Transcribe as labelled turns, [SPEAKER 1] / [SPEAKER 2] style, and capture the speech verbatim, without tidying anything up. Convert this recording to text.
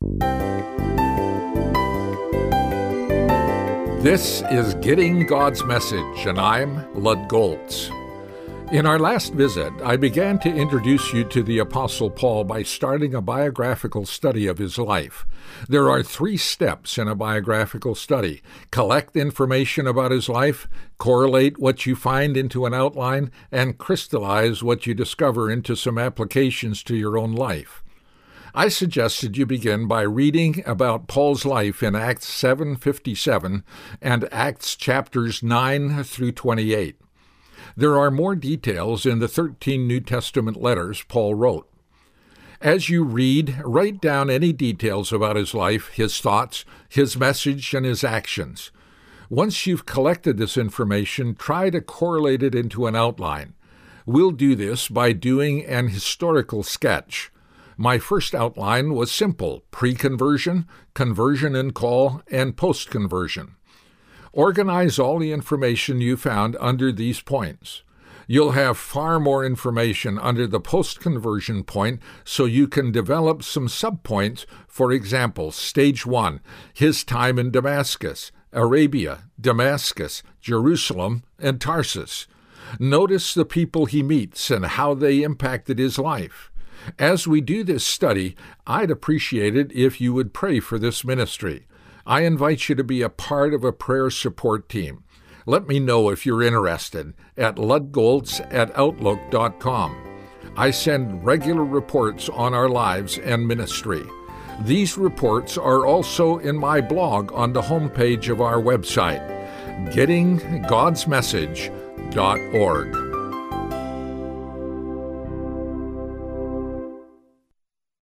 [SPEAKER 1] This is Getting God's Message, and I'm Lud Goltz. In our last visit, I began to introduce you to the Apostle Paul by starting a biographical study of his life. There are three steps in a biographical study: collect information about his life, correlate what you find into an outline, and crystallize what you discover into some applications to your own life. I suggested you begin by reading about Paul's life in Acts seven fifty-seven and Acts chapters nine through twenty-eight. There are more details in the thirteen New Testament letters Paul wrote. As you read, write down any details about his life, his thoughts, his message, and his actions. Once you've collected this information, try to correlate it into an outline. We'll do this by doing an historical sketch. My first outline was simple: pre-conversion, conversion and call, and post-conversion. Organize all the information you found under these points. You'll have far more information under the post-conversion point, so you can develop some subpoints. For example, stage one, his time in Damascus, Arabia, Damascus, Jerusalem, and Tarsus. Notice the people he meets and how they impacted his life. As we do this study, I'd appreciate it if you would pray for this ministry. I invite you to be a part of a prayer support team. Let me know if you're interested at ludgoltz at outlook dot com. I send regular reports on our lives and ministry. These reports are also in my blog on the homepage of our website, getting gods message dot org.